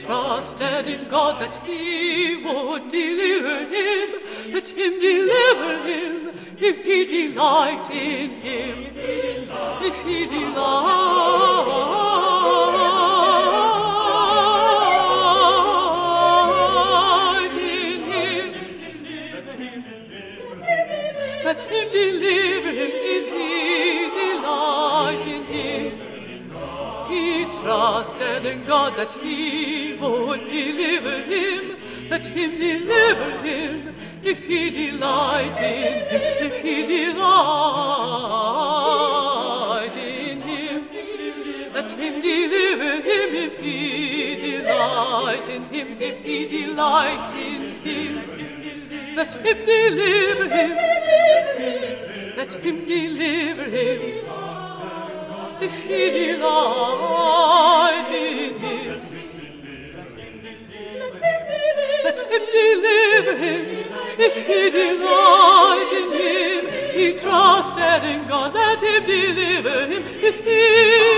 trusted in God that he would deliver him. Let him deliver him, if he delight in him. If he delight in him. Let him deliver him, if he delight in him. He trusted in God that he would deliver him. Let him deliver him, if he delight in him. If he delight in him. Let him deliver him, if he delight in him. If he delight in him. Let him deliver him. Let him deliver him, if he delight in him. Let him deliver him, if he delight in him. He trusted in God, let him deliver him, if he